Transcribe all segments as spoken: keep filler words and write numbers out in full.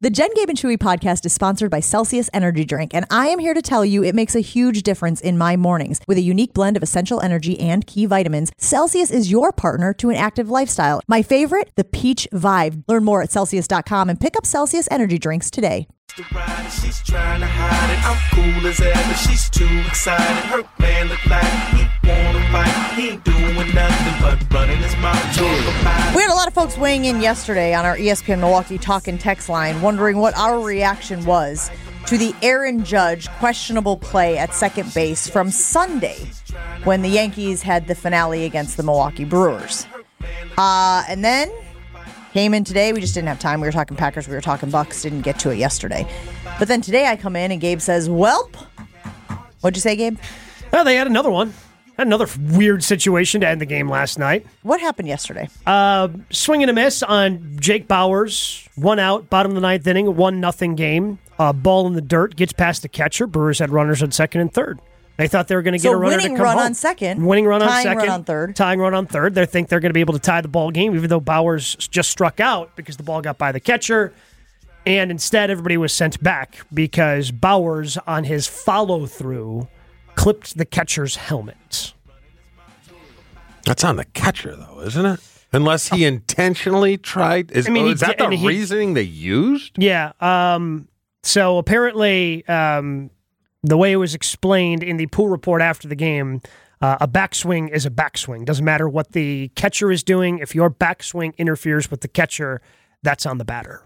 The Jen, Gabe, and Chewy podcast is sponsored by Celsius Energy Drink, and I am here to tell you it makes a huge difference in my mornings. With a unique blend of essential energy and key vitamins, Celsius is your partner to an active lifestyle. My favorite, the Peach Vibe. Learn more at Celsius dot com and pick up Celsius Energy Drinks today. She's trying to hide it. I'm cool as ever. She's too excited. Her man look like he wanna fight. He ain't doing nothing but running his mouth. We had a lot of folks weighing in yesterday on our E S P N Milwaukee talk and text line, wondering what our reaction was to the Aaron Judge questionable play at second base from Sunday when the Yankees had the finale against the Milwaukee Brewers. Uh, and then came in today. We just didn't have time. We were talking Packers. We were talking Bucks. Didn't get to it yesterday. But then today I come in and Gabe says, welp. What'd you say, Gabe? Oh, they had another one. Had another weird situation to end the game last night. What happened yesterday? Uh, swing and a miss on Jake Bauers. One out, bottom of the ninth inning, one nothing game. Uh, ball in the dirt, gets past the catcher. Brewers had runners on second and third. They thought they were going to get so a runner to winning come run home. on second. Winning run on tying second. Run on third. Tying run on third. They think they're going to be able to tie the ball game, even though Bauers just struck out because the ball got by the catcher. And instead, everybody was sent back because Bauers, on his follow-through, clipped the catcher's helmet. That's on the catcher, though, isn't it? Unless he intentionally tried. Is, I mean, oh, he is that did- the and he- reasoning they used? Yeah. Um, so apparently, um, the way it was explained in the pool report after the game, uh, a backswing is a backswing. Doesn't matter what the catcher is doing. If your backswing interferes with the catcher, that's on the batter.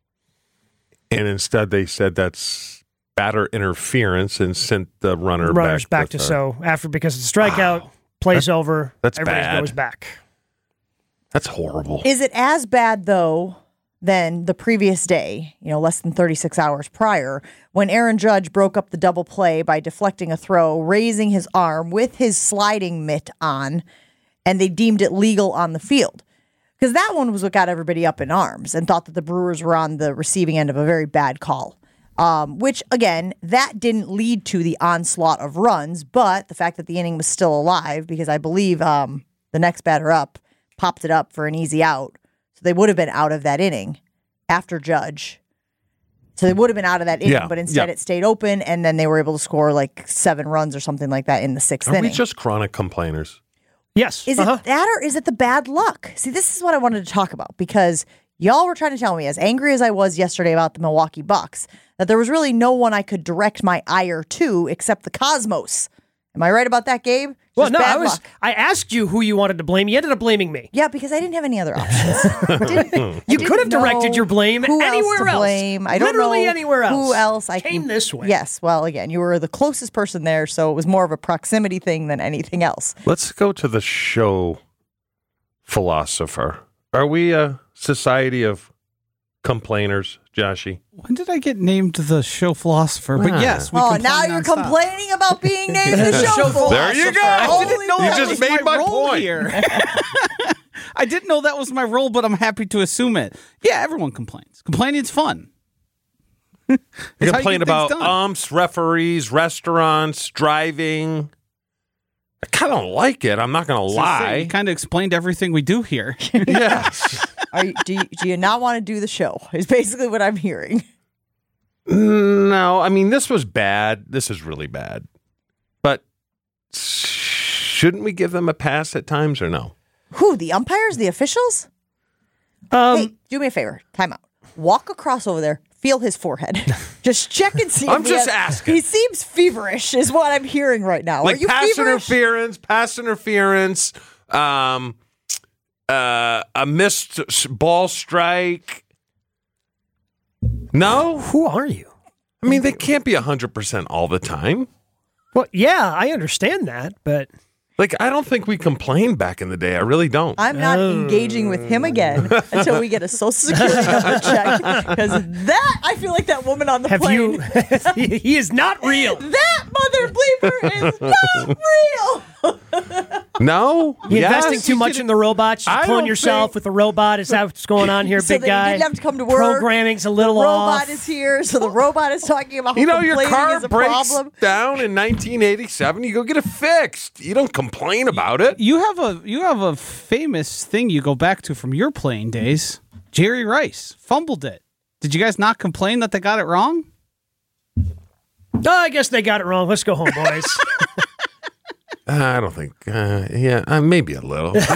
And instead they said that's batter interference and sent the runner Runners back, back to so after because it's a strikeout, Wow. plays That- over, that's everybody bad. goes back. That's horrible. Is it as bad, though, than the previous day, you know, less than thirty-six hours prior, when Aaron Judge broke up the double play by deflecting a throw, raising his arm with his sliding mitt on, and they deemed it legal on the field? Because that one was what got everybody up in arms and thought that the Brewers were on the receiving end of a very bad call. Um, which, again, that didn't lead to the onslaught of runs, but the fact that the inning was still alive, because I believe um, the next batter up popped it up for an easy out. So they would have been out of that inning after Judge. So they would have been out of that inning, Yeah, but instead yeah. it stayed open, and then they were able to score like seven runs or something like that in the sixth Are inning. we just chronic complainers? Yes. Is uh-huh. it that or is it the bad luck? See, this is what I wanted to talk about because y'all were trying to tell me, as angry as I was yesterday about the Milwaukee Bucks, that there was really no one I could direct my ire to except the Cosmos. Am I right about that, Gabe? Well, Just no, bad I was. luck. I asked you who you wanted to blame. You ended up blaming me. Yeah, because I didn't have any other options. Didn't- You didn't could have directed know your blame who anywhere else. To else. blame. I don't Literally know anywhere else. Who else I Came can, this way. Yes. Well, again, you were the closest person there, so it was more of a proximity thing than anything else. Let's go to the show philosopher. Are we a society of complainers, Joshy? When did I get named the show philosopher? But Ah. yes, we Oh, complain now you're nonstop. complaining about being named the show Show philosopher. There you go. I Holy didn't know You that just was made my role point. here. I didn't know that was my role, but I'm happy to assume it. Yeah, everyone complains. Complaining is fun. You It's how complain get things about done. umps, referees, restaurants, driving. I kind of like it. I'm not going to You lie. kind of explained everything we do here. Yes. Are you, do, you, do you not want to do the show? Is basically what I'm hearing. No, I mean, this was bad. This is really bad. But shouldn't we give them a pass at times or no? Who? The umpires? The officials? Um, Hey, do me a favor. Time out. Walk across over there. Feel his forehead. Just check and see. I'm if he just has- asking. He seems feverish, is what I'm hearing right now. Are Like you pass feverish? interference, pass interference, um, uh, a missed s- ball strike. No? who are you? I mean, they can't be one hundred percent all the time. Well, yeah, I understand that, but Like, I don't think we complained back in the day. I really don't. I'm not engaging with him again until we get a social security number check. Because that, I feel like that woman on the have plane. you? he, he is not real. That mother bleeper is not real. No? You Yes? investing too much in the robots? You're I pulling don't yourself think- with the robot? Is that what's going on here, So big that guy? you didn't have to come to work. Programming's a little the robot off. is here, so the robot is talking about how You know, your complaining car is a breaks problem. down in nineteen eighty-seven. You go get it fixed. You don't complain about it. You have a you have a famous thing you go back to from your playing days. Jerry Rice fumbled it. Did you guys not complain that they got it wrong? Oh, I guess they got it wrong. Let's go home, boys. Uh, I don't think. Uh, yeah, uh, maybe a little. we, uh,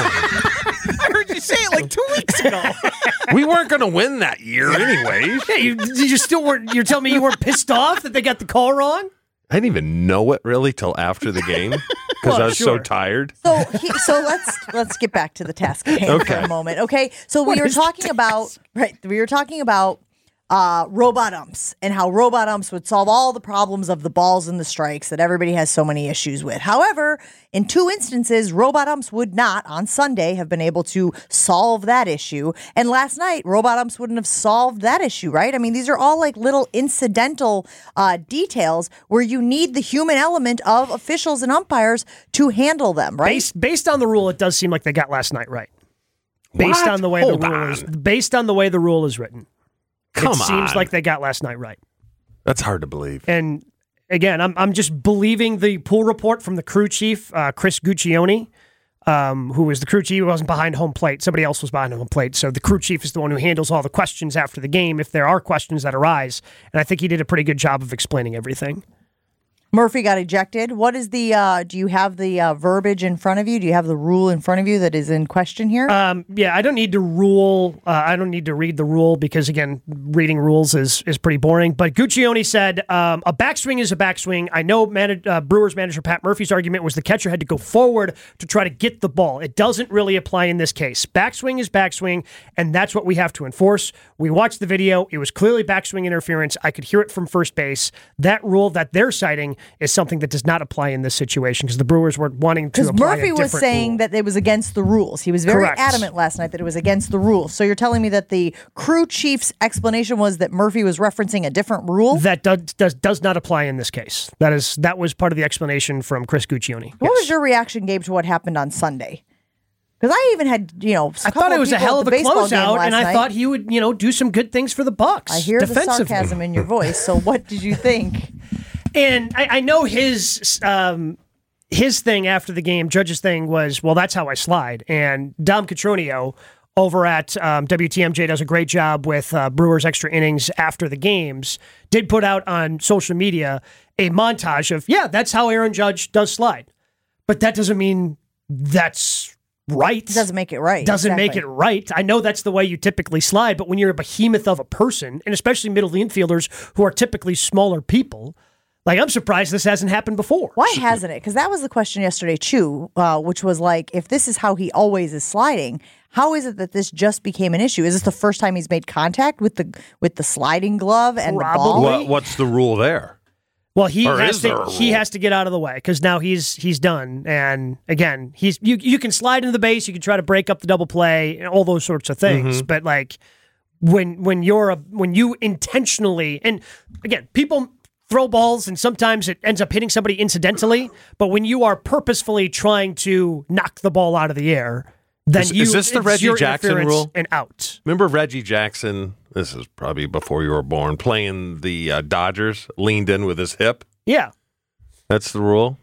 I heard you say it like two weeks ago. we weren't going to win that year, anyways. Yeah, you, you just still weren't. You're telling me you weren't pissed off that they got the call wrong? I didn't even know it really till after the game because Well, I was sure. so tired. So, he, so let's let's get back to the task at hand for Okay. a moment, okay? So we What were is the talking about right. We were talking about uh, robot umps and how robot umps would solve all the problems of the balls and the strikes that everybody has so many issues with. However, in two instances, robot umps would not on Sunday have been able to solve that issue, and last night robot umps wouldn't have solved that issue, right? I mean, these are all like little incidental uh, details where you need the human element of officials and umpires to handle them, right? Based based on the rule, it does seem like they got last night right. Based What? on the way Hold the rule on. is based on the way the rule is written. Come it seems on. like they got last night right. That's hard to believe. And again, I'm I'm just believing the pool report from the crew chief, uh, Chris Guccione, um, who was the crew chief. He wasn't behind home plate. Somebody else was behind home plate. So the crew chief is the one who handles all the questions after the game if there are questions that arise. And I think he did a pretty good job of explaining everything. Murphy got ejected. What is the, uh, do you have the uh, verbiage in front of you? Do you have the rule in front of you that is in question here? Um, yeah, I don't need to rule. Uh, I don't need to read the rule because, again, reading rules is is pretty boring. But Guccione said um, a backswing is a backswing. I know man- uh, Brewers manager Pat Murphy's argument was the catcher had to go forward to try to get the ball. It doesn't really apply in this case. Backswing is backswing, and that's what we have to enforce. We watched the video. It was clearly backswing interference. I could hear it from first base. That rule that they're citing is something that does not apply in this situation because the Brewers were wanting to Because apply Murphy a was different saying rule. that it was against the rules. He was very Correct. adamant last night that it was against the rules. So you're telling me that the crew chief's explanation was that Murphy was referencing a different rule? That does, does does not apply in this case. That is that was part of the explanation from Chris Guccione. What Yes. was your reaction, Gabe, to what happened on Sunday? Because I even had, you know, I thought it was a hell of a closeout, and I night. thought he would, you know, do some good things for the Bucks. I hear the defensively. sarcasm in your voice. So what did you think? And I, I know his um, his thing after the game, Judge's thing was, well, that's how I slide. And Dom Catronio over at um, W T M J does a great job with uh, Brewers Extra Innings after the games, did put out on social media a montage of, yeah, that's how Aaron Judge does slide. But that doesn't mean that's right. It doesn't make it right. Doesn't make it Exactly. right. I know that's the way you typically slide, but when you're a behemoth of a person, and especially middle infielders who are typically smaller people, like I'm surprised this hasn't happened before. Why hasn't it? Because that was the question yesterday, too, uh, which was like, if this is how he always is sliding, how is it that this just became an issue? Is this the first time he's made contact with the with the sliding glove and the ball? Probably. What, what's the rule there? Well, he Or has is there to a he rule? has to get out of the way because now he's he's done. And again, he's you you can slide into the base, you can try to break up the double play, and all those sorts of things. Mm-hmm. But like when when you're a when you intentionally, and again, people throw balls and sometimes it ends up hitting somebody incidentally. But when you are purposefully trying to knock the ball out of the air, then Is- you is this the it's Reggie your Jackson interference rule? and out. Remember Reggie Jackson? This is probably before you were born. Playing the uh, Dodgers, leaned in with his hip. Yeah. That's the rule.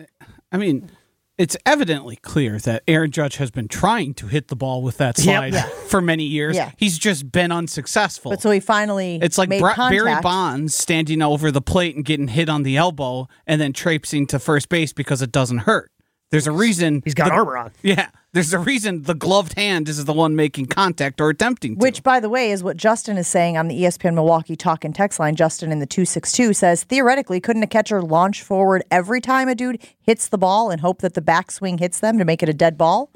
I mean, it's evidently clear that Aaron Judge has been trying to hit the ball with that Yep. slide Yeah. for many years. Yeah. He's just been unsuccessful. But so he finally It's like made Bra- contact. Barry Bonds standing over the plate and getting hit on the elbow and then traipsing to first base because it doesn't hurt. There's a reason. He's got the- armor on. Yeah. There's a reason the gloved hand is the one making contact or attempting to. Which, by the way, is what Justin is saying on the E S P N Milwaukee talk and text line. Justin in the two six two says, theoretically, couldn't a catcher launch forward every time a dude hits the ball and hope that the backswing hits them to make it a dead ball?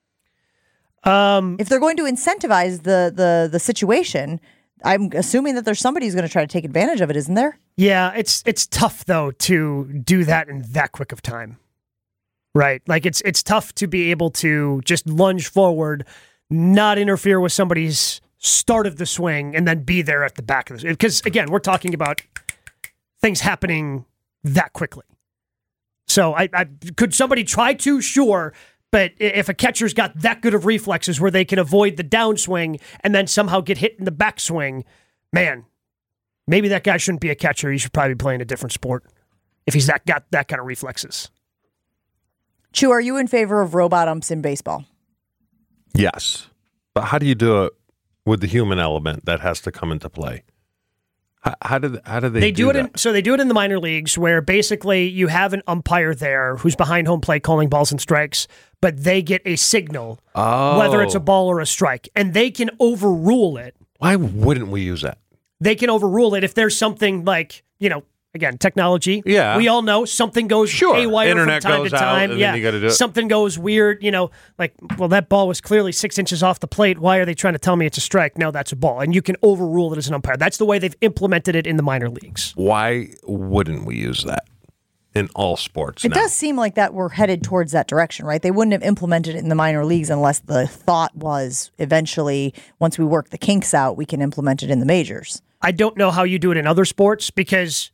Um, If they're going to incentivize the the the situation, I'm assuming that there's somebody who's going to try to take advantage of it, isn't there? Yeah, it's it's tough though to do that in that quick of time. Right? Like it's it's tough to be able to just lunge forward, not interfere with somebody's start of the swing and then be there at the back of the because again, we're talking about things happening that quickly. So I, I could somebody try to, sure, but i- if a catcher's got that good of reflexes where they can avoid the downswing and then somehow get hit in the backswing, man, maybe that guy shouldn't be a catcher. He should probably be playing a different sport if he's that got that kind of reflexes. Chu, are you in favor of robot umps in baseball? Yes. But how do you do it with the human element that has to come into play. How, how do how do they, They do, do it that? in so they do it in the minor leagues where basically you have an umpire there who's behind home plate calling balls and strikes, but they get a signal Oh. whether it's a ball or a strike, and they can overrule it. Why wouldn't we use that? They can overrule it if there's something like, you know, again, technology. Yeah. We all know something goes Sure. haywire Internet from time goes to out, time. and then yeah. you gotta do it. Something goes weird, you know, like, well, that ball was clearly six inches off the plate. Why are they trying to tell me it's a strike? No, that's a ball. And you can overrule it as an umpire. That's the way they've implemented it in the minor leagues. Why wouldn't we use that in all sports It now? does seem like that we're headed towards that direction, right? They wouldn't have implemented it in the minor leagues unless the thought was eventually, once we work the kinks out, we can implement it in the majors. I don't know how you do it in other sports because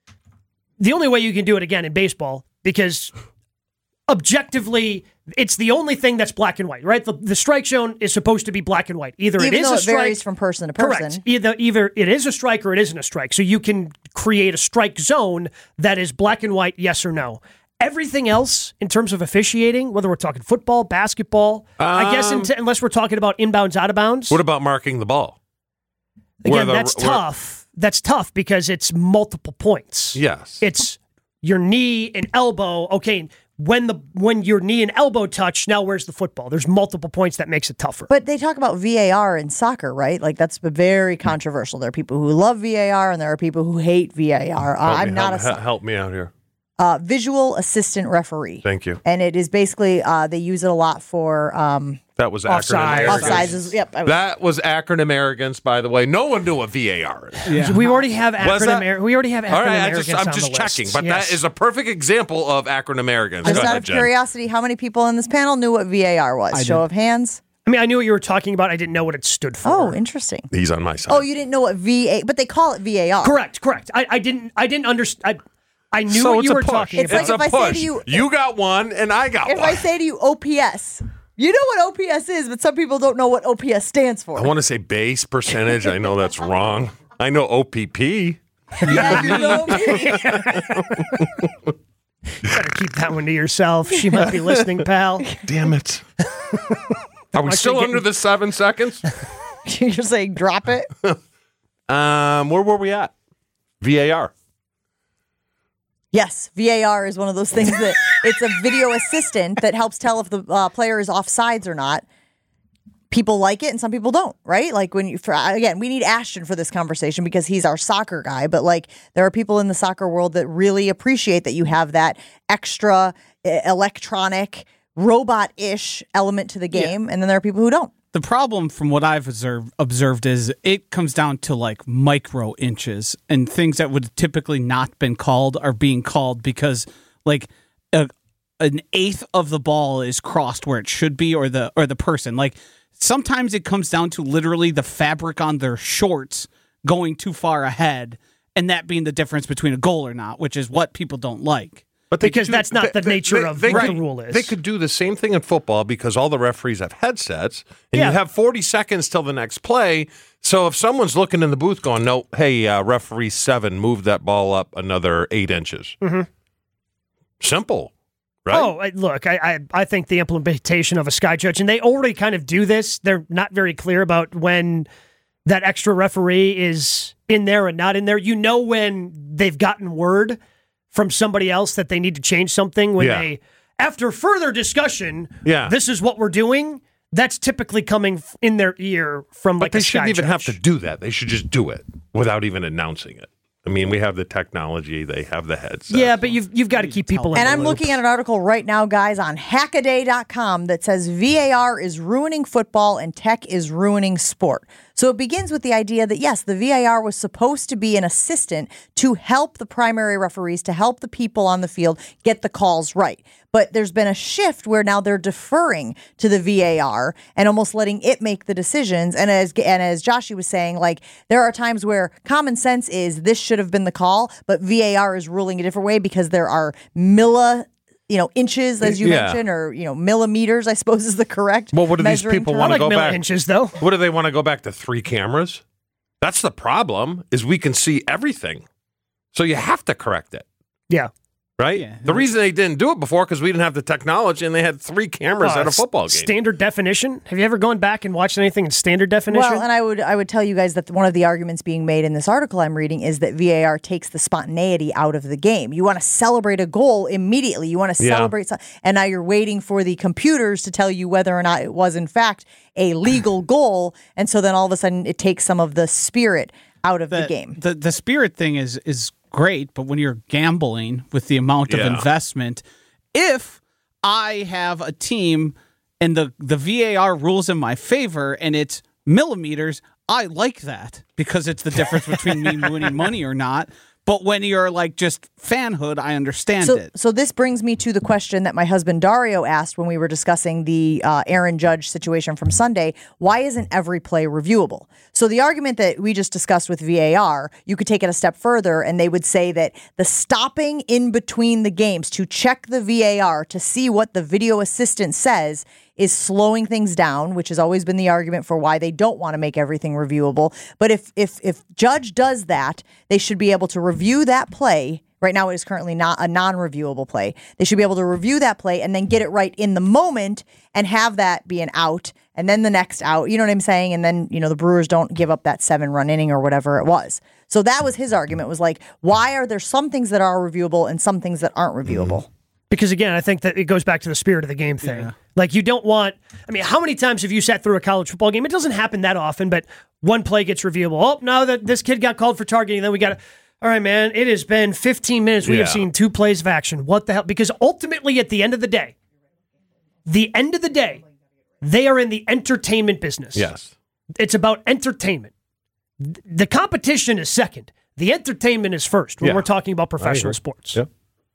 the only way you can do it again in baseball, because objectively, it's the only thing that's black and white, right? The, the strike zone is supposed to be black and white. Either Even it is though a it strike, varies from person to person. correct. Either either it is a strike or it isn't a strike. So you can create a strike zone that is black and white, yes or no. Everything else, in terms of officiating, whether we're talking football, basketball, I guess Um, in unless we're talking about inbounds, out of bounds. What about marking the ball? Where Again, the- that's where- tough. That's tough because it's multiple points. Yes. It's your knee and elbow. Okay, when the when your knee and elbow touch, now where's the football? There's multiple points that makes it tougher. But they talk about V A R in soccer, right? Like that's very controversial. There are people who love V A R and there are people who hate V A R. Uh, Help me- I'm not help, a he- help me out here. uh, visual assistant referee. Thank you. And it is basically, uh, they use it a lot for um, That was Offside. acronym arrogance. offsides. is- Yep. I was- That was acronym arrogance, by the way. No one knew what V A R is. Yeah. we already have Was acronym. that- Ar- we already have acronym All right, I arrogance just, I'm on just the checking, list. but Yes. that is a perfect example of acronym arrogance. Just Go out ahead, of Jen. curiosity, how many people in this panel knew what V A R was? I Show did. of hands. I mean, I knew what you were talking about. I didn't know what it stood for. Oh, interesting. He's on my side. Oh, you didn't know what V A, but they call it V A R. correct, correct. I, I didn't. I didn't understand. I, I knew so what it's you a were push. talking It's about. It's like a if I say push. to you- you got one, and I got If one. I say to you O P S, you know what O P S is, but some people don't know what O P S stands for. I want to say base percentage. I know that's wrong. I know O P P. Yeah, you know Better keep that one to yourself. She might be listening, pal. Damn it. Are we still getting- under the seven seconds? You're saying drop it. Um, where were we at? V A R. Yes, V A R is one of those things that it's a video assistant that helps tell if the uh, player is offsides or not. People like it and some people don't, right? Like when you, for, again, we need Ashton for this conversation because he's our soccer guy, but like there are people in the soccer world that really appreciate that you have that extra uh, electronic, robot-ish element to the game, and then there are people who don't. The problem from what I've observed, observed is it comes down to like micro inches and things that would typically not been called are being called because like a, an eighth of the ball is crossed where it should be or the or the person. Like sometimes it comes down to literally the fabric on their shorts going too far ahead and that being the difference between a goal or not, which is what people don't like. But they Because could do- that's not the nature of what could- the rule is. They could do the same thing in football because all the referees have headsets, and Yeah. you have forty seconds till the next play. So if someone's looking in the booth going, "No, hey, uh, referee seven, move that ball up another eight inches." Mm-hmm. Simple, right? Oh, I- look, I, I I think the implementation of a sky judge, and they already kind of do this. They're not very clear about when that extra referee is in there and not in there. You know when they've gotten word from somebody else that they need to change something when Yeah. they, after further discussion, Yeah. this is what we're doing. That's typically coming f- in their ear from But like they a sky shouldn't even have judge. to do that. They should just do it without even announcing it. I mean, we have the technology. They have the headsets. Yeah, but you've you've got to keep people in And the I'm loop. looking at an article right now, guys, on hackaday dot com that says V A R is ruining football and tech is ruining sport. So it begins with the idea that, yes, the V A R was supposed to be an assistant to help the primary referees, to help the people on the field get the calls right. But there's been a shift where now they're deferring to the V A R and almost letting it make the decisions. And as and as Joshie was saying, like there are times where common sense is this should have been the call, but V A R is ruling a different way because there are milli, you know, inches, as you Yeah. mentioned, or you know, millimeters, I suppose is the correct. Well, what do these measuring people term. I want to like go milli back? inches though. What do they want to go back to three cameras? That's the problem. Is we can see everything, so you have to correct it. Yeah. Right? Yeah. The reason they didn't do it before because we didn't have the technology and they had three cameras Uh, at a football game. Standard definition. Have you ever gone back and watched anything in standard definition? Well, and I would I would tell you guys that one of the arguments being made in this article I'm reading is that V A R takes the spontaneity out of the game. You want to celebrate a goal immediately. You want to Yeah. celebrate, some, and now you're waiting for the computers to tell you whether or not it was in fact a legal goal, and so then all of a sudden it takes some of the spirit out of the, the game. The the spirit thing is is great, but when you're gambling with the amount of Yeah. investment, if I have a team and the the V A R rules in my favor and it's millimeters, I like that because it's the difference between me winning money or not. But when you're like just fanhood, I understand So, it. so this brings me to the question that my husband Dario asked when we were discussing the uh, Aaron Judge situation from Sunday. Why isn't every play reviewable? So the argument that we just discussed with V A R, you could take it a step further, and they would say that the stopping in between the games to check the V A R to see what the video assistant says is slowing things down, which has always been the argument for why they don't want to make everything reviewable. But if if if Judge does that, they should be able to review that play. Right now, it is currently not a non-reviewable play. They should be able to review that play and then get it right in the moment and have that be an out and then the next out. You know what I'm saying? And then, you know, the Brewers don't give up that seven-run inning or whatever it was. So that was his argument, was like, why are there some things that are reviewable and some things that aren't reviewable? Mm-hmm. Because again, I think that it goes back to the spirit of the game thing. Yeah. Like you don't want, I mean, how many times have you sat through a college football game? It doesn't happen that often, but one play gets reviewable. Oh, no, that this kid got called for targeting. Then we got to, all right, man, it has been fifteen minutes. We yeah. have seen two plays of action. What the hell? Because ultimately at the end of the day, the end of the day, they are in the entertainment business. Yes. It's about entertainment. The competition is second. The entertainment is first when Yeah. we're talking about professional sports. Yep.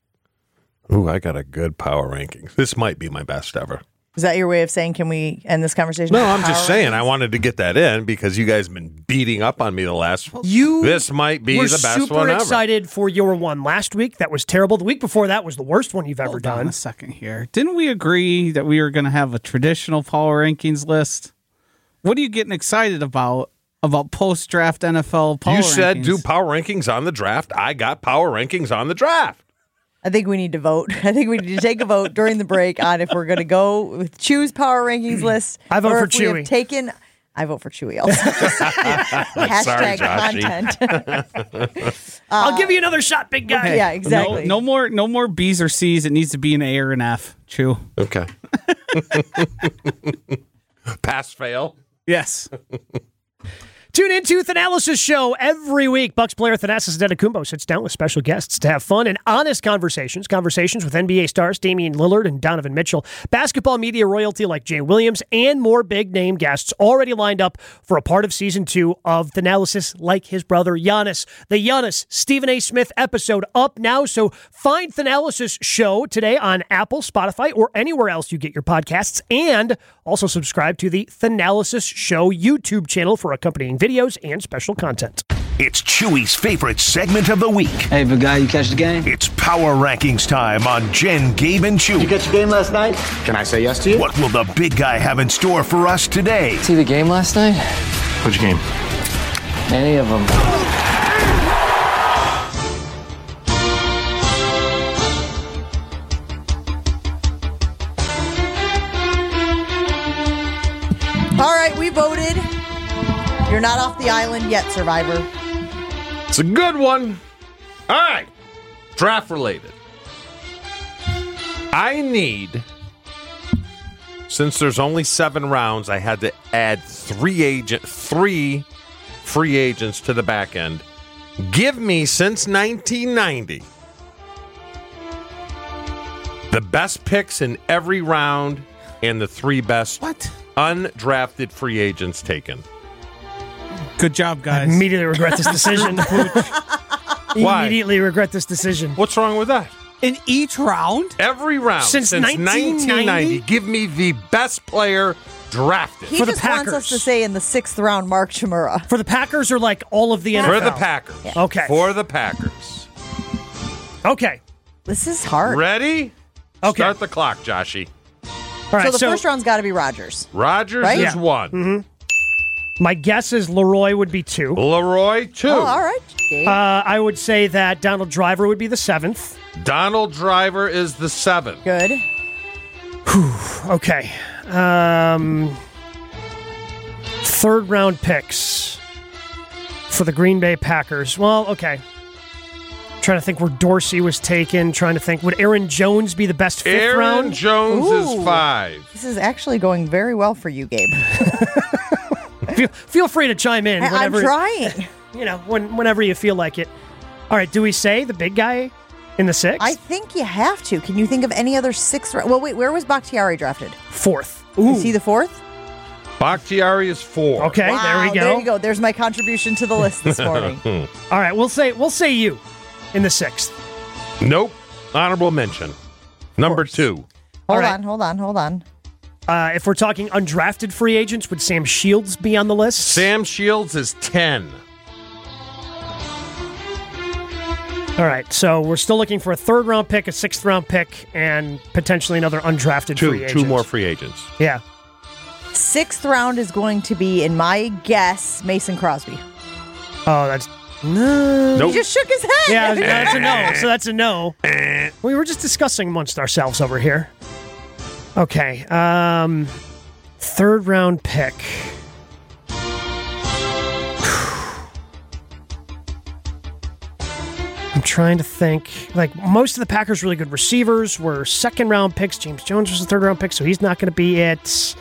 Ooh, I got a good power rankings. This might be my best ever. Is that your way of saying, can we end this conversation? No, with I'm power just saying. rankings? I wanted to get that in because you guys have been beating up on me the last. You This might be were the best super one ever. excited for your one last week. That was terrible. The week before that was the worst one you've ever Hold done. on a second here. Didn't we agree that we were going to have a traditional power rankings list? What are you getting excited about? About post-draft N F L power You said rankings? do power rankings on the draft. I got power rankings on the draft. I think we need to vote. I think we need to take a vote during the break on if we're going to go with Chew's power rankings list. I vote or for if we have Chewy. taken. I vote for Chewy also. Hashtag content. I'll give you another shot, big guy. Yeah, exactly. No, no more, no more B's or C's. It needs to be an A or an F. Chew. Okay. Pass fail. Yes. Tune in to Thanalis' show every week. Bucks player Thanasis Antetokounmpo sits down with special guests to have fun and honest conversations. Conversations with N B A stars Damian Lillard and Donovan Mitchell. Basketball media royalty like Jay Williams and more big-name guests already lined up for a part of season two of Thanalis, like his brother Giannis. The Giannis Stephen A. Smith episode up now, so find Thanalis' show today on Apple, Spotify, or anywhere else you get your podcasts, and also subscribe to the Thanalis Show YouTube channel for accompanying videos and special content. It's Chewy's favorite segment of the week. Hey, big guy, you catch the game? It's Power Rankings time on Jen, Gabe, and Chewy. You catch the game last night? Can I say yes to you? What will the big guy have in store for us today? See the game last night? Which game? Any of them. All right, we voted. You're not off the island yet, Survivor. It's a good one. All right. Draft related. I need, since there's only seven rounds, I had to add three agent, three free agents to the back end. Give me, since nineteen ninety, the best picks in every round and the three best What? undrafted free agents taken. Good job, guys. Immediately regret this decision. Why? Immediately regret this decision. What's wrong with that? In each round? Every round Since since, nineteen ninety? nineteen ninety, give me the best player drafted. He For the just wants us Packers. to say in the sixth round, Mark Chmura. For the Packers or like all of the N F L? For the Packers. Okay. For the Packers. Okay. This is hard. Ready? Okay. Start the clock, Joshy. All right. So the first round's got to be Rodgers. Rodgers Right? is Yeah. one. My guess is Leroy would be two. Leroy, two. Oh, all right. Gabe. Uh, I would say that Donald Driver would be the seventh. Donald Driver is the seventh. Good. Okay. Um, third round picks for the Green Bay Packers. Well, okay. Trying to think where Dorsey was taken. Trying to think, would Aaron Jones be the best fifth Aaron round? Jones Ooh. is five. This is actually going very well for you, Gabe. feel, feel free to chime in. I- I'm Whenever, trying. You know, when, whenever you feel like it. All right. Do we say the big guy in the sixth? I think you have to. Can you think of any other sixth? Ra- well, wait. Where was Bakhtiari drafted? Fourth. Is he the fourth? Bakhtiari is four. Okay. Wow, there we go. There you go. There's my contribution to the list this morning. All right. We'll say we'll say you in the sixth. Nope. Honorable mention. Number two. Hold All right. on. Hold on. Hold on. Uh, if we're talking undrafted free agents, would Sam Shields be on the list? Sam Shields is ten. All right, so we're still looking for a third round pick, a sixth round pick, and potentially another undrafted Two. free agent. Two more free agents. Yeah. Sixth round is going to be, in my guess, Mason Crosby. Oh, that's no. Nope. He just shook his head. Yeah, that's a no. So that's a no. We were just discussing amongst ourselves over here. Okay. Um, third round pick. I'm trying to think. Like, most of the Packers' really good receivers were second round picks. James Jones was a third round pick, so he's not going to be it.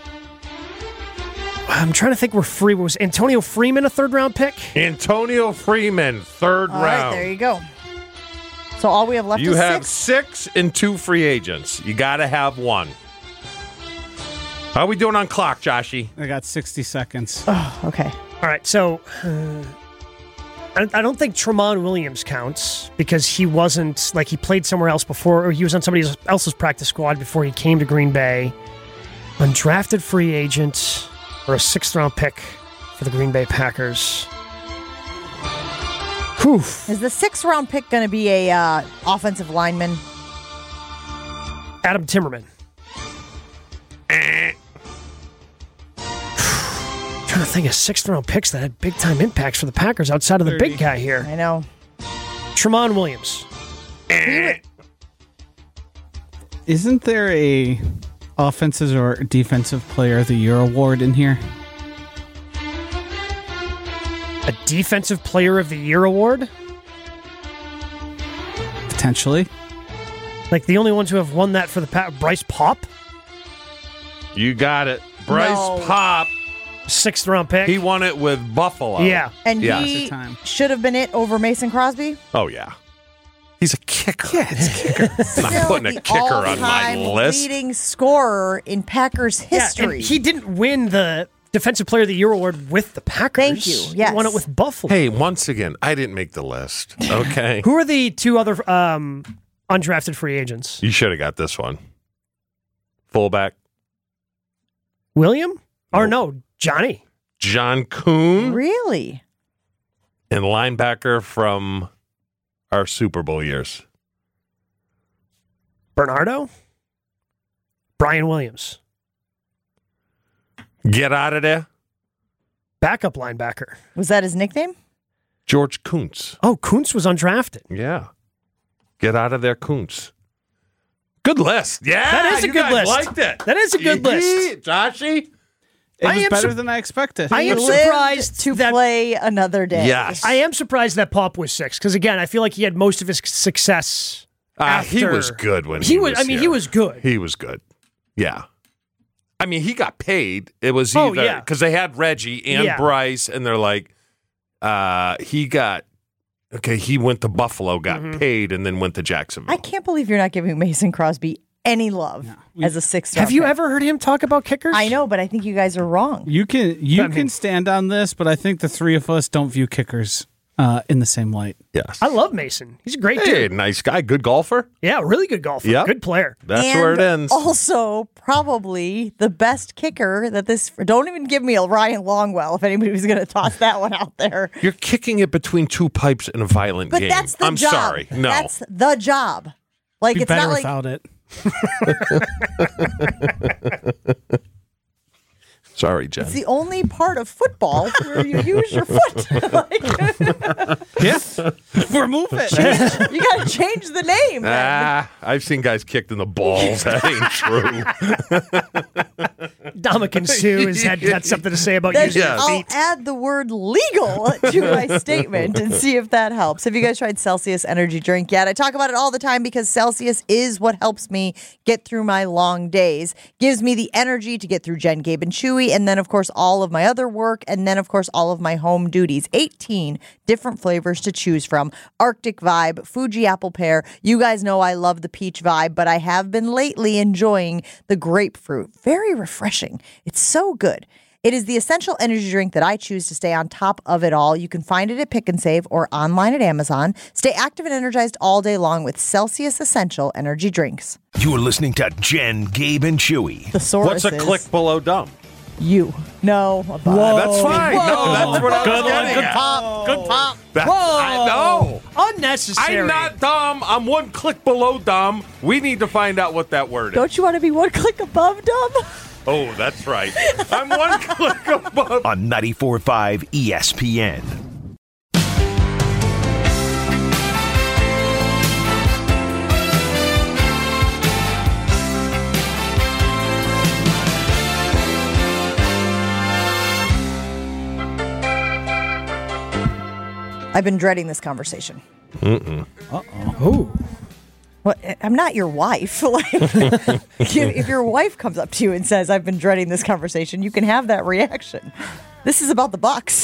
I'm trying to think where free was Antonio Freeman a third round pick? Antonio Freeman, third All right, round. there you go. So all we have left You is have six. six and two free agents. You got to have one. How are we doing on clock, Joshy? I got sixty seconds. Oh, okay. All right, so uh, I, I don't think Tramon Williams counts because he wasn't, like, he played somewhere else before, or he was on somebody else's practice squad before he came to Green Bay. Undrafted free agent or a sixth round pick for the Green Bay Packers. Whew. Is the sixth round pick going to be a uh, offensive lineman? Adam Timmerman. Trying to think of sixth round picks that had big time impacts for the Packers outside of the thirty. big guy here. I know. Tramon Williams. Isn't there a offensive or defensive player of the year award in here? A defensive player of the year award? Potentially. Like the only ones who have won that for the Packers, Bryce Pop, You got it. Bryce No. Pop. sixth round pick. He won it with Buffalo. Yeah. And Yeah. he It's a time. should have been it over Mason Crosby. Oh, yeah. He's a kicker. Yeah, it's a kicker. I'm not Still putting a the kicker on my all-time list. leading scorer in Packers Yeah, and history. he didn't win the defensive player of the year award with the Packers. Thank you. Yes. He won it with Buffalo. Hey, once again, I didn't make the list. Okay. Who are the two other um, undrafted free agents? You should have got this one. Fullback, William? Or no, Johnny. John Kuhn, Really? and linebacker from our Super Bowl years. Bernardo? Brian Williams. Get out of there. Backup linebacker. Was that his nickname? George Kuntz. Oh, Kuntz was undrafted. Yeah. Get out of there, Kuntz. Good list. Yeah. That is a you good guys list. liked it. That is a good list. Joshy? It I was am better sur- than I expected. I He am lived surprised to that play another day. Yes. I am surprised that Pop was six because again, I feel like he had most of his success. Uh, he after- was good when He he, was- I mean, he here. was good. He was good. Yeah. I mean, he got paid. It was Oh, either yeah. because they had Reggie and Yeah. Bryce, and they're like, uh, he got okay. He went to Buffalo, got Mm-hmm. paid, and then went to Jacksonville. I can't believe you're not giving Mason Crosby any love as a sixth round Have you pick. ever heard him talk about kickers? I know, but I think you guys are wrong. You can you I mean- can stand on this, but I think the three of us don't view kickers uh, in the same light. Yes. I love Mason. He's a great Hey, dude. nice guy, good golfer. Yeah, really good golfer. Yep. Good player. That's and where it ends. Also, probably the best kicker that this. Don't even give me a Ryan Longwell if anybody was going to toss that one out there. You're kicking it between two pipes in a violent But game. that's the I'm job. sorry. No. That's the job. Like Be it's better not like without it. Sorry, Jen. It's the only part of football where you use your foot. Like, Yeah. Remove it. you got to change the name. then. Ah, I've seen guys kicked in the balls. That ain't true. Dominican Sue has had, had something to say about Then using Yes. your I'll feet. add the word legal to my statement and see if that helps. Have you guys tried Celsius energy drink yet? I talk about it all the time because Celsius is what helps me get through my long days, gives me the energy to get through Jen, Gabe, and Chewy, and then, of course, all of my other work, and then, of course, all of my home duties. eighteen different flavors to choose from. Arctic Vibe, Fuji Apple Pear. You guys know I love the peach vibe, but I have been lately enjoying the grapefruit. Very refreshing. It's so good. It is the essential energy drink that I choose to stay on top of it all. You can find it at Pick and Save or online at Amazon. Stay active and energized all day long with Celsius Essential Energy Drinks. You're listening to Jen, Gabe, and Chewy. Thesaurus What's a is click below dumb? You. No. Whoa. That's fine. No, that's what I was Good one. getting Good at. pop. Good pop. That- Whoa! I know. Unnecessary. I'm not dumb. I'm one click below dumb. We need to find out what that word is. Don't you want to be one click above dumb? Oh, that's right. I'm one click above. On ninety-four point five E S P N. I've been dreading this conversation. Oh. Well, I'm not your wife. Like, if your wife comes up to you and says, "I've been dreading this conversation," you can have that reaction. This is about the Bucks.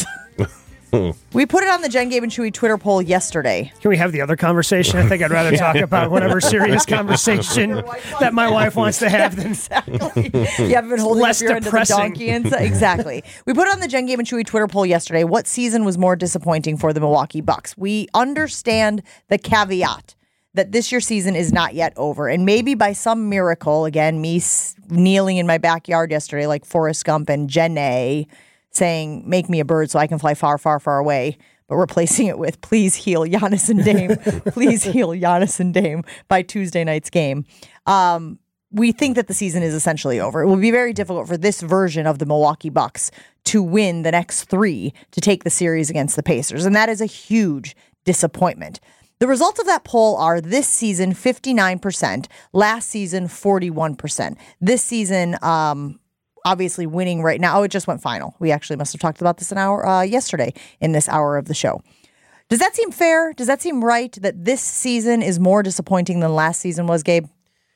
We put it on the Jen, Gabe, and Chewy Twitter poll yesterday. Can we have the other conversation? I think I'd rather talk about whatever serious conversation that my wife wants to have than Exactly. You haven't been holding Less up your end of the depressing. donkey. And so, exactly. We put on the Jen, Gabe, and Chewy Twitter poll yesterday. What season was more disappointing for the Milwaukee Bucks? We understand the caveat that this year's season is not yet over. And maybe by some miracle, again, me s- kneeling in my backyard yesterday like Forrest Gump and Jenna saying, "Make me a bird so I can fly far, far, far away," but replacing it with, "Please heal Giannis and Dame. Please heal Giannis and Dame" by Tuesday night's game. Um, we think that the season is essentially over. It will be very difficult for this version of the Milwaukee Bucks to win the next three to take the series against the Pacers. And that is a huge disappointment. The results of that poll are this season fifty-nine percent, last season forty-one percent. This season, um, obviously winning right now. Oh, it just went final. We actually must have talked about this an hour uh, yesterday in this hour of the show. Does that seem fair? Does that seem right that this season is more disappointing than last season was, Gabe?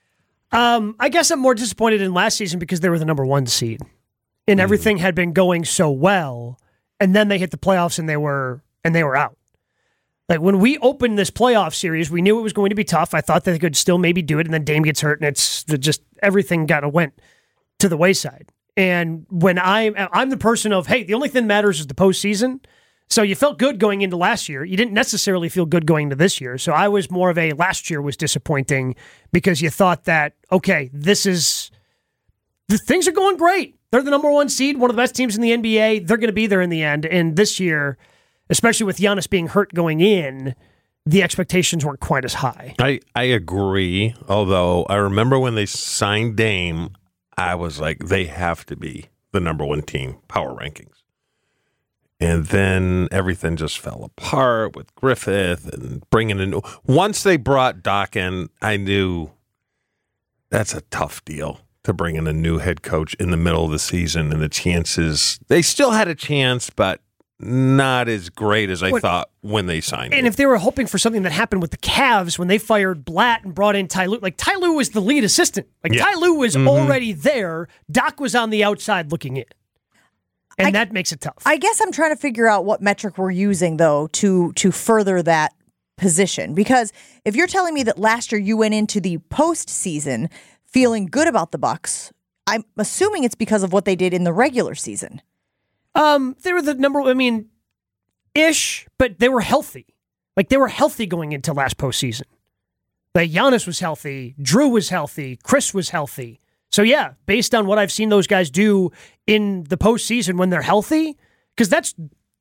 Um, I guess I'm more disappointed in last season because they were the number one seed, and Mm. everything had been going so well, and then they hit the playoffs and they were and they were out. Like when we opened this playoff series, we knew it was going to be tough. I thought that they could still maybe do it, and then Dame gets hurt, and it's the, just everything kind of went to the wayside. And when I'm I'm the person of, hey, the only thing that matters is the postseason. So you felt good going into last year. You didn't necessarily feel good going into this year. So I was more of a last year was disappointing because you thought that, okay, this is, the things are going great. They're the number one seed, one of the best teams in the N B A. They're going to be there in the end. And this year, especially with Giannis being hurt going in, the expectations weren't quite as high. I, I agree, although I remember when they signed Dame, I was like, they have to be the number one team, power rankings. And then everything just fell apart with Griffith and bringing in. Once they brought Doc in, I knew that's a tough deal to bring in a new head coach in the middle of the season. And the chances, they still had a chance, but not as great as I What- thought when they signed And him. if they were hoping for something that happened with the Cavs when they fired Blatt and brought in Ty Lue, like Ty Lue was the lead assistant. Like Yeah. Ty Lue was Mm-hmm. already there. Doc was on the outside looking in. And I- that makes it tough. I guess I'm trying to figure out what metric we're using, though, to to further that position. Because if you're telling me that last year you went into the postseason feeling good about the Bucks, I'm assuming it's because of what they did in the regular season. Um, they were the number, I mean, ish, but they were healthy. Like they were healthy going into last postseason. Like Giannis was healthy, Drew was healthy, Chris was healthy. So yeah, based on what I've seen those guys do in the postseason when they're healthy, because that's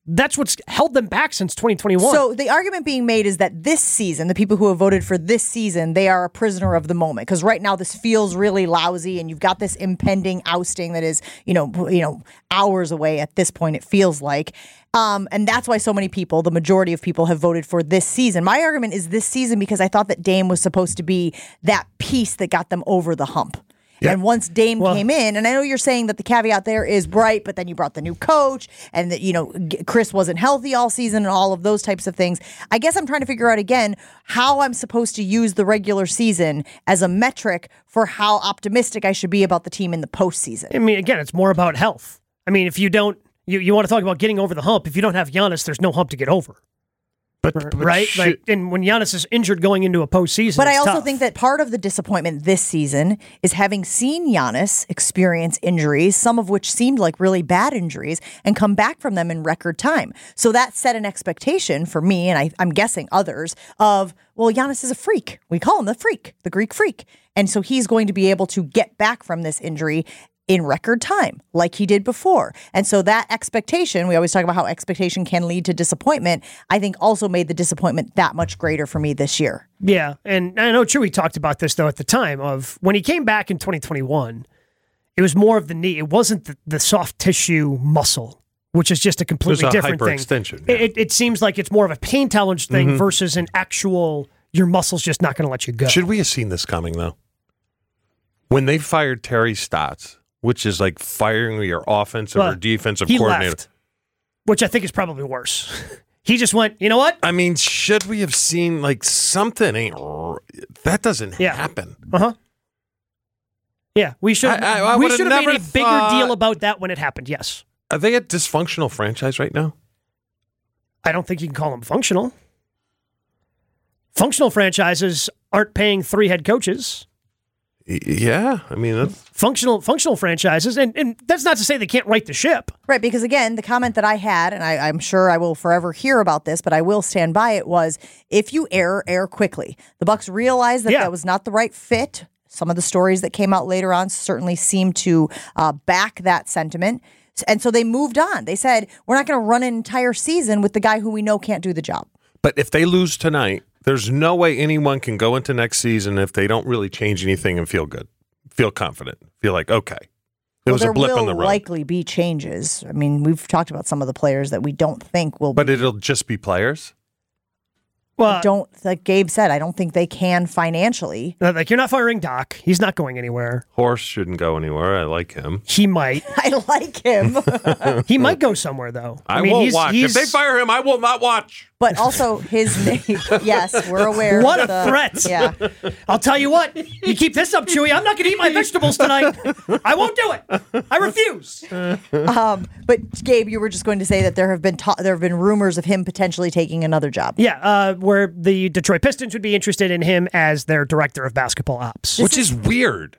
That's what's held them back since twenty twenty-one. So the argument being made is that this season, the people who have voted for this season, they are a prisoner of the moment. Because right now this feels really lousy, and you've got this impending ousting that is, you know, you know, hours away at this point, it feels like. Um, and that's why so many people, the majority of people, have voted for this season. My argument is this season because I thought that Dame was supposed to be that piece that got them over the hump. Yeah. And once Dame well, came in, and I know you're saying that the caveat there is bright, but then you brought the new coach, and that, you know, Chris wasn't healthy all season and all of those types of things. I guess I'm trying to figure out again how I'm supposed to use the regular season as a metric for how optimistic I should be about the team in the postseason. I mean, again, it's more about health. I mean, if you don't, you, you want to talk about getting over the hump. If you don't have Giannis, there's no hump to get over. But, but right, shit. like, and when Giannis is injured going into a postseason, but I also tough. think that part of the disappointment this season is having seen Giannis experience injuries, some of which seemed like really bad injuries, and come back from them in record time. So that set an expectation for me, and I, I'm guessing others, of, well, Giannis is a freak. We call him the freak, the Greek freak, and so he's going to be able to get back from this injury in record time, like he did before. And so that expectation, we always talk about how expectation can lead to disappointment, I think also made the disappointment that much greater for me this year. Yeah, and I know Chewy talked about this, though, at the time of when he came back in twenty twenty-one, it was more of the knee. It wasn't the, the soft tissue muscle, which is just a completely a different thing. hyperextension, yeah. It, it seems like it's more of a pain tolerance thing Mm-hmm. versus an actual, your muscle's just not going to let you go. Should we have seen this coming, though? When they fired Terry Stotts, which is like firing your offensive Well, or defensive he coordinator. left, which I think is probably worse. He just went, you know what? I mean, should we have seen like something? Ain't r- that doesn't Yeah. happen? Uh huh. Yeah, we should. I- I- I we would've should have made never a bigger thought- deal about that when it happened. Yes, Are they a dysfunctional franchise right now? I don't think you can call them functional. Functional franchises aren't paying three head coaches. Y- Yeah, I mean, that's, Functional functional franchises, and, and that's not to say they can't right the ship. Right, because again, the comment that I had, and I, I'm sure I will forever hear about this, but I will stand by it, was if you err, err quickly. The Bucks realized that Yeah. that was not the right fit. Some of the stories that came out later on certainly seemed to uh, back that sentiment. And so they moved on. They said, we're not going to run an entire season with the guy who we know can't do the job. but if they lose tonight, there's no way anyone can go into next season if they don't really change anything and feel good, feel confident, feel like, okay, it Well, was there a blip will on the road. likely be changes. I mean, we've talked about some of the players that we don't think will But be. it'll just be players. Well, don't, like Gabe said, I don't think they can financially. like you're not firing Doc. He's not going anywhere. Horse shouldn't go anywhere. I like him. He might. I like him. He might go somewhere though. I, mean, won't he's, watch. He's, If they fire him, I will not watch. But also his name. Yes, we're aware. What of a the, threat. Yeah. I'll tell you what. You keep this up, Chewy. I'm not going to eat my vegetables tonight. I won't do it. I refuse. Um, but Gabe, you were just going to say that there have been ta- there have been rumors of him potentially taking another job. Yeah, uh, where the Detroit Pistons would be interested in him as their director of basketball ops. Which is weird.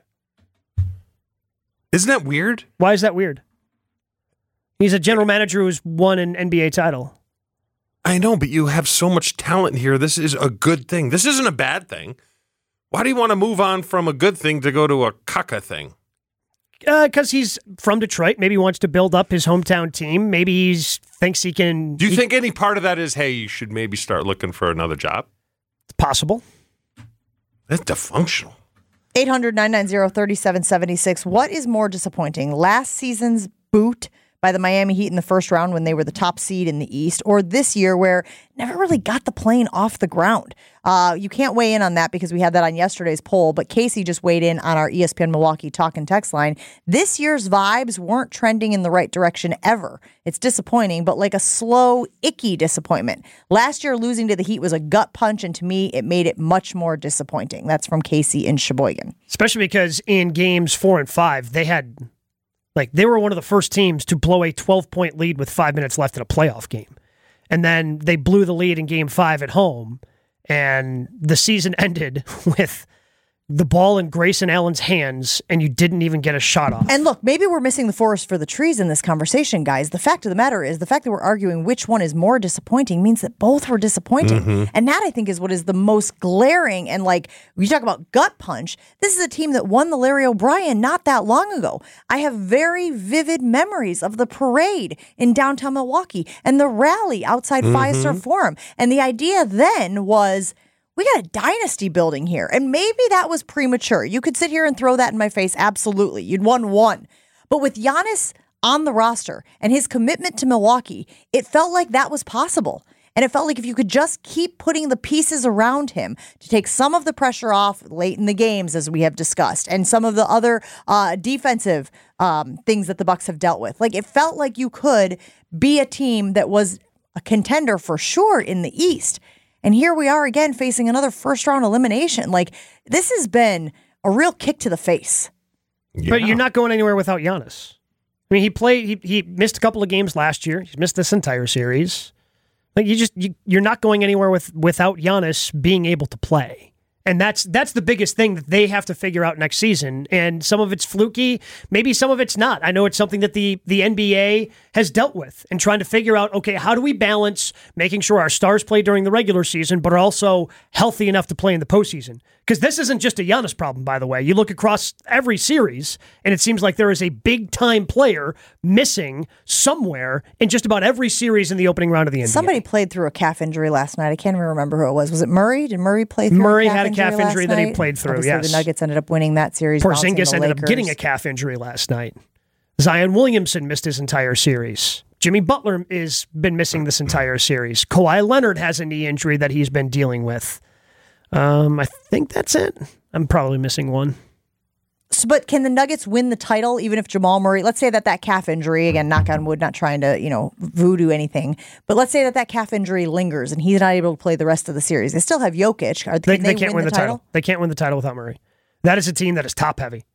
Isn't that weird? Why is that weird? He's a general manager who's won an N B A title. I know, but you have so much talent here. This is a good thing. This isn't a bad thing. Why do you want to move on from a good thing to go to a caca thing? Because uh, he's from Detroit. Maybe he wants to build up his hometown team. Maybe he thinks he can... Do you he, think any part of that is, hey, you should maybe start looking for another job? It's possible. That's dysfunctional. eight hundred, nine nine zero, three seven seven six. What is more disappointing? Last season's boot by the Miami Heat in the first round when they were the top seed in the East, or this year where never really got the plane off the ground? Uh, you can't weigh in on that because we had that on yesterday's poll, but Casey just weighed in on our E S P N Milwaukee talk and text line. This year's vibes weren't trending in the right direction ever. It's disappointing, but like a slow, icky disappointment. Last year, losing to the Heat was a gut punch, and to me, it made it much more disappointing. That's from Casey in Sheboygan. Especially because in games four and five, they had... Like, they were one of the first teams to blow a twelve-point lead with five minutes left in a playoff game. And then they blew the lead in game five at home, and the season ended with the ball in Grayson Allen's hands and you didn't even get a shot off. And look, maybe we're missing the forest for the trees in this conversation, guys. The fact of the matter is the fact that we're arguing which one is more disappointing means that both were disappointing. Mm-hmm. And that, I think, is what is the most glaring. And like, you talk about gut punch, this is a team that won the Larry O'Brien not that long ago. I have very vivid memories of the parade in downtown Milwaukee and the rally outside mm-hmm. Fiserv Forum. And the idea then was, we got a dynasty building here. And maybe that was premature. You could sit here and throw that in my face. Absolutely. You'd won one. But with Giannis on the roster and his commitment to Milwaukee, it felt like that was possible. And it felt like if you could just keep putting the pieces around him to take some of the pressure off late in the games, as we have discussed, and some of the other uh, defensive um, things that the Bucks have dealt with. Like, it felt like you could be a team that was a contender for sure in the East. And here we are again facing another first round elimination. Like, this has been a real kick to the face. Yeah. But you're not going anywhere without Giannis. I mean, he played, he, he missed a couple of games last year. He's missed this entire series. Like, you just, you, you're not going anywhere with without Giannis being able to play. And that's that's the biggest thing that they have to figure out next season. And some of it's fluky, maybe some of it's not. I know it's something that the, the N B A has dealt with and trying to figure out, okay, how do we balance making sure our stars play during the regular season, but are also healthy enough to play in the postseason? Because this isn't just a Giannis problem, by the way. You look across every series, and it seems like there is a big-time player missing somewhere in just about every series in the opening round of the N B A. Somebody played through a calf injury last night. I can't even remember who it was. Was it Murray? Did Murray play through Murray a calf had a injury calf injury that night? he played through, Obviously, yes. the Nuggets ended up winning that series. Porzingis ended Lakers. up getting a calf injury last night. Zion Williamson missed his entire series. Jimmy Butler has been missing this entire series. Kawhi Leonard has a knee injury that he's been dealing with. Um, I think that's it. I'm probably missing one. So, but can the Nuggets win the title even if Jamal Murray, let's say that that calf injury, again, knock on wood, not trying to, you know, voodoo anything, but let's say that that calf injury lingers and he's not able to play the rest of the series. They still have Jokic. Are, they, can they, they, can't win, win the, the title? title. They can't win the title without Murray. That is a team that is top heavy.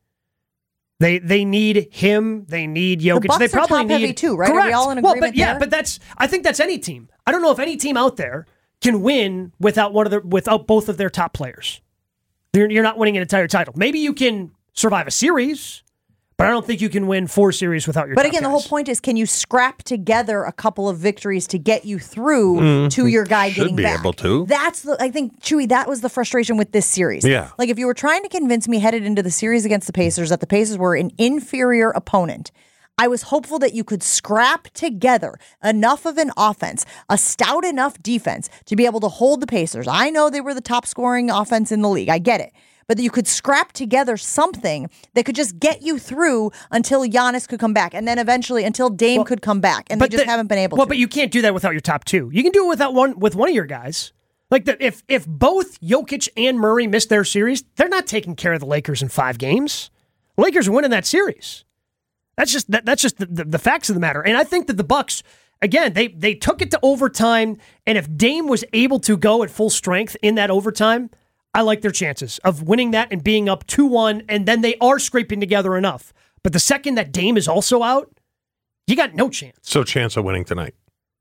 They they need him. They need Jokic. The Bucks they are probably top need, heavy too, right? Correct. Are we all in well, agreement but yeah, there? but that's I think that's any team. I don't know if any team out there can win without one of the without both of their top players. You're, you're not winning an entire title. Maybe you can survive a series, but I don't think you can win four series without your But top again, guys. the whole point is, can you scrap together a couple of victories to get you through mm, to your guy should getting be back? Able to. That's the, I think, Chewy, that was the frustration with this series. Yeah. Like, if you were trying to convince me headed into the series against the Pacers that the Pacers were an inferior opponent, I was hopeful that you could scrap together enough of an offense, a stout enough defense to be able to hold the Pacers. I know they were the top scoring offense in the league. I get it. But that you could scrap together something that could just get you through until Giannis could come back. And then eventually until Dame well, could come back. And they just the, haven't been able well, to. Well, but you can't do that without your top two. You can do it without one with one of your guys. Like, the, if, if both Jokic and Murray miss their series, they're not taking care of the Lakers in five games. The Lakers are winning that series. That's just that, that's just the, the, the facts of the matter. And I think that the Bucks, again, they they took it to overtime, and if Dame was able to go at full strength in that overtime, I like their chances of winning that and being up two one, and then they are scraping together enough. But the second that Dame is also out, you got no chance. So chance of winning tonight?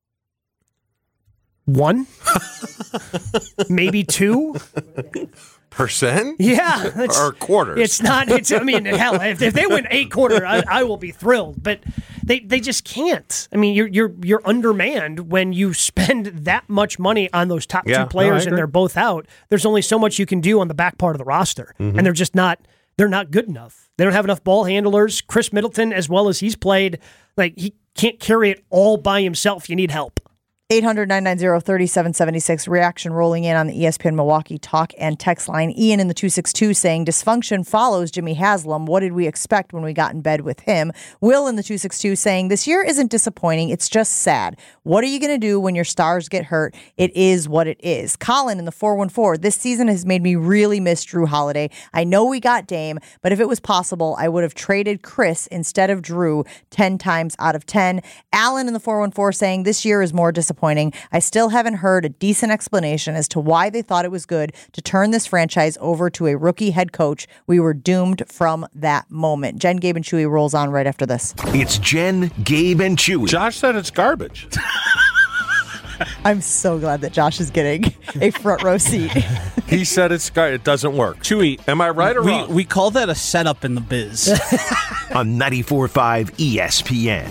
One? Maybe two? Percent? Yeah. Or quarters? It's not, it's, I mean, hell, if, if they win eight quarter, I, I will be thrilled. But they, they just can't. I mean, you're you're you're undermanned when you spend that much money on those top yeah, two players no, and they're both out. There's only so much you can do on the back part of the roster. Mm-hmm. And they're just not, they're not good enough. They don't have enough ball handlers. Chris Middleton, as well as he's played, like, he can't carry it all by himself. You need help. eight hundred, nine nine zero, three seven seven six. Reaction rolling in on the E S P N Milwaukee talk and text line. Ian in the two six two saying, dysfunction follows Jimmy Haslam. What did we expect when we got in bed with him? Will in the two six two saying, this year isn't disappointing. It's just sad. What are you going to do when your stars get hurt? It is what it is. Colin in the four one four. This season has made me really miss Drew Holiday. I know we got Dame, but if it was possible, I would have traded Chris instead of Drew ten times out of ten. Alan in the four one four saying, this year is more disappointing. I still haven't heard a decent explanation as to why they thought it was good to turn this franchise over to a rookie head coach. We were doomed from that moment. Jen, Gabe, and Chewy rolls on right after this. It's Jen, Gabe, and Chewy. Josh said it's garbage. I'm so glad that Josh is getting a front row seat. He said it's it doesn't work. Chewy, am I right or we, wrong? We call that a setup in the biz. On ninety-four point five E S P N.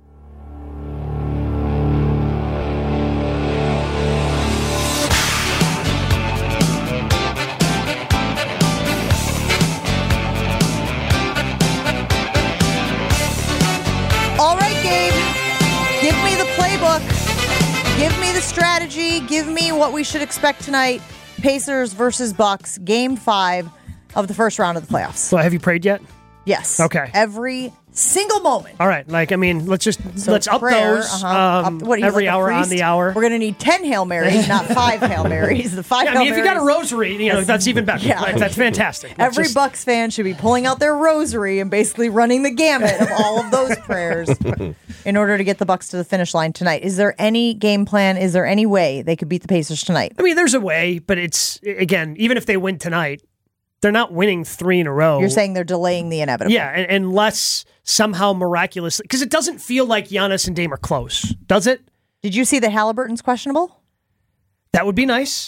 All right, Gabe, give me the playbook. Give me the strategy. Give me what we should expect tonight. Pacers versus Bucks, game five of the first round of the playoffs. So have you prayed yet? Yes. Okay. Every single moment. All right. Like, I mean, let's just, So let's up prayer, those uh-huh. um, Up- what, are you every like a hour on priest? the hour. We're going to need ten Hail Marys, not five Hail Marys. The five Yeah, I Hail mean, if you got a Marys- rosary, you know, that's even better. Yeah. Like, that's fantastic. Let's Every just- Bucks fan should be pulling out their rosary and basically running the gamut of all of those prayers in order to get the Bucks to the finish line tonight. Is there any game plan? Is there any way they could beat the Pacers tonight? I mean, there's a way, but it's, again, even if they win tonight, they're not winning three in a row. You're saying they're delaying the inevitable. Yeah, and, unless somehow miraculously, because it doesn't feel like Giannis and Dame are close, does it? Did you see that Halliburton's questionable? That would be nice.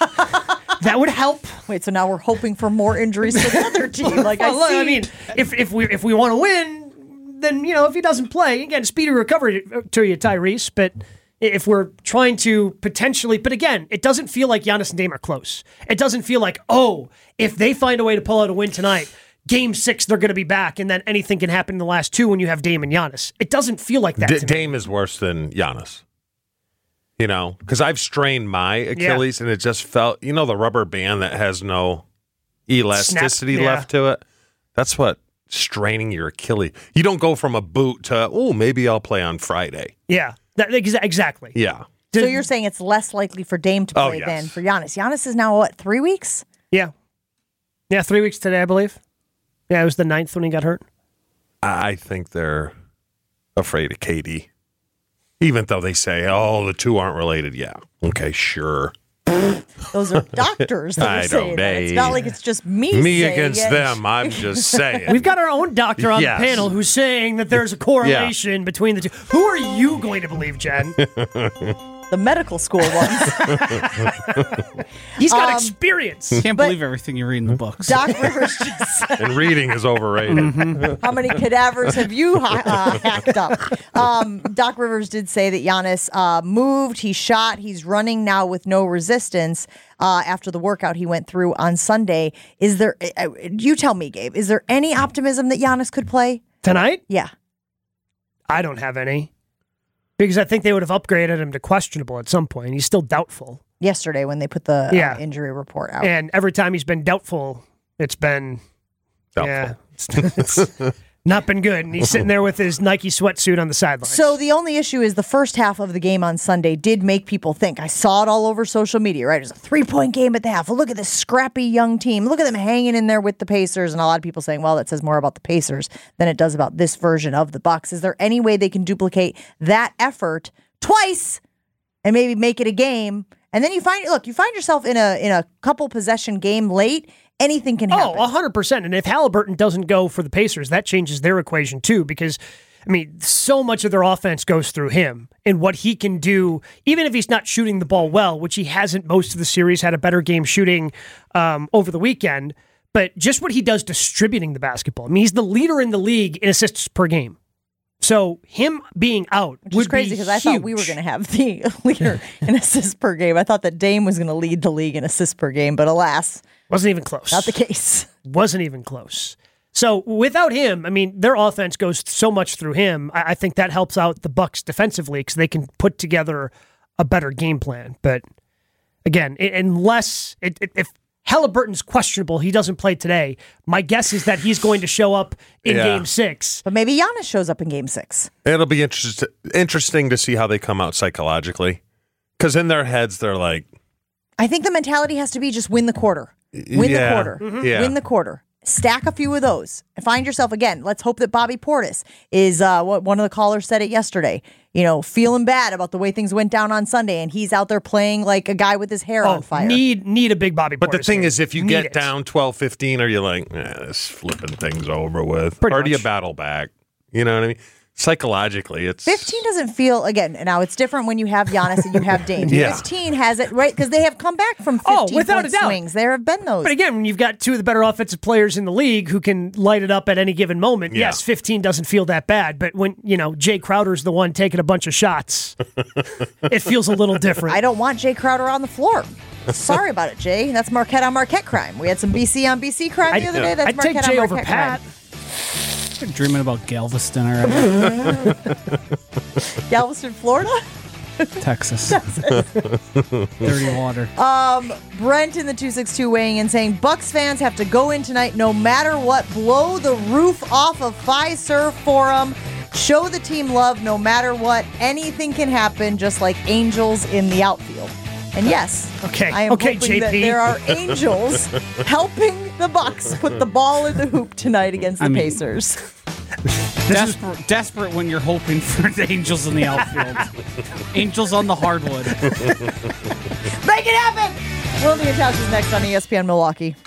That would help. Wait, so now we're hoping for more injuries for the other team. Like Well, I look, see. I mean, if if we if we want to win, then you know if he doesn't play, again, speedy recovery to you, Tyrese. But if we're trying to potentially, but again, it doesn't feel like Giannis and Dame are close. It doesn't feel like, oh, if they find a way to pull out a win tonight, game six they're going to be back, and then anything can happen in the last two when you have Dame and Giannis. It doesn't feel like that. D- to me. Dame is worse than Giannis. You know, because I've strained my Achilles, and it just felt, you know, the rubber band that has no elasticity Snap, yeah. left to it. That's what straining your Achilles. You don't go from a boot to, oh, maybe I'll play on Friday. Yeah, that, exa- exactly. Yeah. so you're saying it's less likely for Dame to Oh, play yes. than for Giannis. Giannis is now, what, three weeks? Yeah, yeah, three weeks today, I believe. Yeah, it was the ninth when he got hurt. I think they're afraid of K D. Even though they say, oh, the two aren't related. Yeah. Okay, sure. Those are doctors that I are saying don't that. know. It's not like it's just me Me saying against it. them. I'm just saying. We've got our own doctor on Yes. the panel who's saying that there's a correlation between the two. Who are you going to believe, Jen? The medical school ones. He's got Um, experience. Can't But- believe everything you read in the books. Doc Rivers just said, And reading is overrated. how many cadavers have you ha- uh, hacked up? Um, Doc Rivers did say that Giannis uh, moved, he shot, he's running now with no resistance uh, after the workout he went through on Sunday. Is there, uh, you tell me, Gabe, is there any optimism that Giannis could play? Tonight? Yeah. I don't have any. Because I think they would have upgraded him to questionable at some point. He's still doubtful. Yesterday when they put the Yeah. uh, injury report out. And every time he's been doubtful, it's been Doubtful. yeah, it's, it's not been good. And he's sitting there with his Nike sweatsuit on the sidelines. So the only issue is the first half of the game on Sunday did make people think. I saw it all over social media, right? It was a three-point game at the half. Well, look at this scrappy young team. Look at them hanging in there with the Pacers. And a lot of people saying, well, that says more about the Pacers than it does about this version of the Bucks. Is there any way they can duplicate that effort twice and maybe make it a game? And then you find, look, you find yourself in a in a couple possession game late. Anything can happen. Oh, one hundred percent. And if Halliburton doesn't go for the Pacers, that changes their equation too because, I mean, so much of their offense goes through him and what he can do, even if he's not shooting the ball well, which he hasn't most of the series, had a better game shooting um, over the weekend, but just what he does distributing the basketball. I mean, he's the leader in the league in assists per game. So him being out Which would is crazy be because I thought we were huge. going to have the leader in assists per game. I thought that Dame was going to lead the league in assists per game, but alas, Wasn't even close. not the case. Wasn't even close. So without him, I mean, their offense goes so much through him. I, I think that helps out the Bucks defensively because they can put together a better game plan. But again, I- unless it, it, if Halliburton's questionable, he doesn't play today. My guess is that he's going to show up in Yeah. Game Six. But maybe Giannis shows up in game six. It'll be interest- interesting to see how they come out psychologically. Because in their heads, they're like, I think the mentality has to be just win the quarter. Win Yeah. the quarter. Mhm. Yeah. Win the quarter. Stack a few of those. Find yourself again. Let's hope that Bobby Portis is uh, what one of the callers said it yesterday. You know, feeling bad about the way things went down on Sunday, and he's out there playing like a guy with his hair on fire. Need need a big Bobby but the Portis thing game. is, if you Need get it. down twelve fifteen, are you like, eh, this flipping thing's over with? Pretty or do you much. battle back? You know what I mean? Psychologically, it's fifteen doesn't feel, again, now it's different when you have Giannis and you have Dame. Yeah. fifteen has it, right? Because they have come back from Oh, fifteen without point a doubt. swings. There have been those. But again, when you've got two of the better offensive players in the league who can light it up at any given moment, Yeah. yes, fifteen doesn't feel that bad. But when, you know, Jay Crowder's the one taking a bunch of shots, it feels a little different. I don't want Jay Crowder on the floor. Sorry about it, Jay. That's Marquette on Marquette crime. We had some B C on B C crime the other day. That's I'd Marquette take Jay on over Marquette Pat. crime. I'm dreaming about Galveston already. Galveston, Florida? Texas. Dirty water. Um, Brent in the two six two weighing in saying, Bucks fans have to go in tonight no matter what. Blow the roof off of Fiserv Forum. Show the team love no matter what. Anything can happen, just like angels in the outfield. And yes, Okay. I am Okay, hoping J that P. there are angels helping the Bucks put the ball in the hoop tonight against the I mean- Pacers. Desperate, desperate when you're hoping for the Angels in the outfield. Angels on the hardwood. Make it happen! Wildy and Tausch is next on E S P N Milwaukee.